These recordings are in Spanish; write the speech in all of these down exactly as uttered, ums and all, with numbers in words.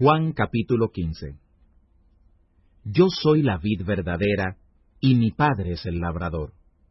Juan capítulo quince. Yo soy la vid verdadera, y mi Padre es el labrador.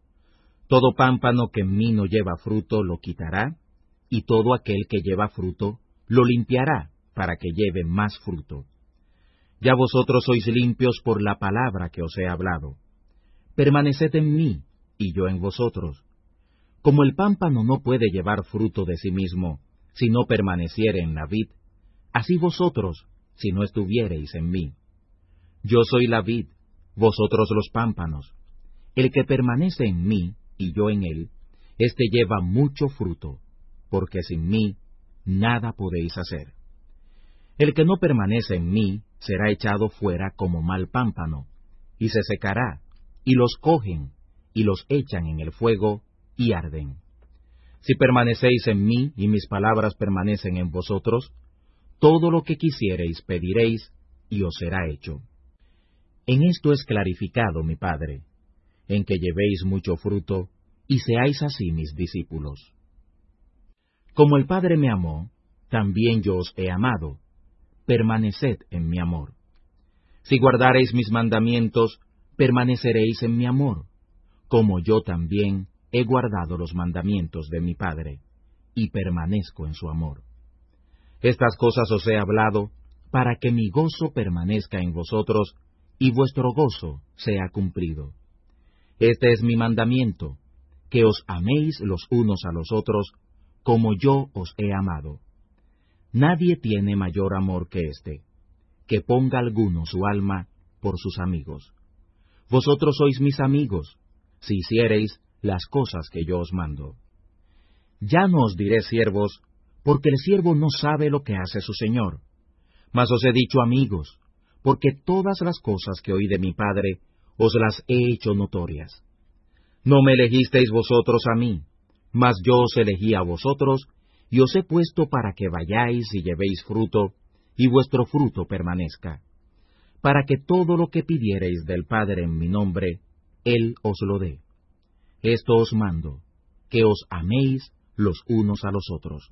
Todo pámpano que en mí no lleva fruto lo quitará, y todo aquel que lleva fruto lo limpiará, para que lleve más fruto. Ya vosotros sois limpios por la palabra que os he hablado. Permaneced en mí, y yo en vosotros. Como el pámpano no puede llevar fruto de sí mismo, si no permaneciere en la vid, así vosotros, si no estuviereis en mí. Yo soy la vid, vosotros los pámpanos. El que permanece en mí, y yo en él, éste lleva mucho fruto, porque sin mí nada podéis hacer. El que no permanece en mí será echado fuera como mal pámpano, y se secará, y los cogen, y los echan en el fuego, y arden. Si permanecéis en mí, y mis palabras permanecen en vosotros, todo lo que quisiereis pediréis, y os será hecho. En esto es clarificado mi Padre, en que llevéis mucho fruto, y seáis así mis discípulos. Como el Padre me amó, también yo os he amado. Permaneced en mi amor. Si guardareis mis mandamientos, permaneceréis en mi amor, como yo también he guardado los mandamientos de mi Padre, y permanezco en su amor. Estas cosas os he hablado, para que mi gozo permanezca en vosotros, y vuestro gozo sea cumplido. Este es mi mandamiento, que os améis los unos a los otros, como yo os he amado. Nadie tiene mayor amor que este, que ponga alguno su alma por sus amigos. Vosotros sois mis amigos, si hiciereis las cosas que yo os mando. Ya no os diré siervos, porque el siervo no sabe lo que hace su señor. Mas os he dicho amigos, porque todas las cosas que oí de mi Padre os las he hecho notorias. No me elegisteis vosotros a mí, mas yo os elegí a vosotros, y os he puesto para que vayáis y llevéis fruto, y vuestro fruto permanezca, para que todo lo que pidiereis del Padre en mi nombre, Él os lo dé. Esto os mando, que os améis los unos a los otros.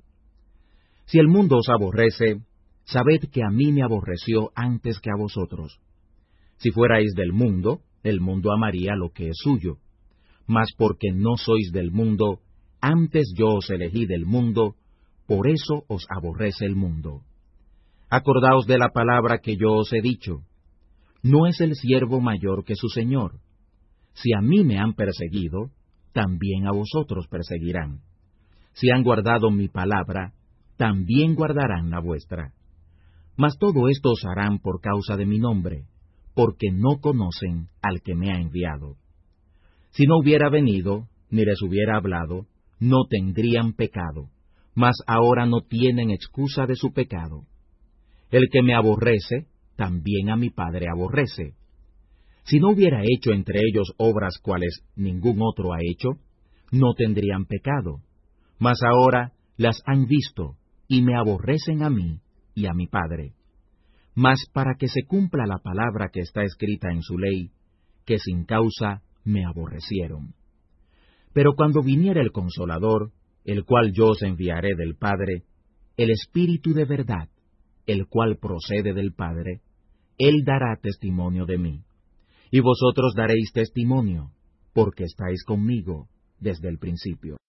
Si el mundo os aborrece, sabed que a mí me aborreció antes que a vosotros. Si fuerais del mundo, el mundo amaría lo que es suyo. Mas porque no sois del mundo, antes yo os elegí del mundo, por eso os aborrece el mundo. Acordaos de la palabra que yo os he dicho. No es el siervo mayor que su señor. Si a mí me han perseguido, también a vosotros perseguirán. Si han guardado mi palabra, también guardarán la vuestra. Mas todo esto os harán por causa de mi nombre, porque no conocen al que me ha enviado. Si no hubiera venido, ni les hubiera hablado, no tendrían pecado, mas ahora no tienen excusa de su pecado. El que me aborrece, también a mi Padre aborrece. Si no hubiera hecho entre ellos obras cuales ningún otro ha hecho, no tendrían pecado, mas ahora las han visto, y me aborrecen a mí y a mi Padre. Mas para que se cumpla la palabra que está escrita en su ley, que sin causa me aborrecieron. Pero cuando viniere el Consolador, el cual yo os enviaré del Padre, el Espíritu de verdad, el cual procede del Padre, Él dará testimonio de mí. Y vosotros daréis testimonio, porque estáis conmigo desde el principio.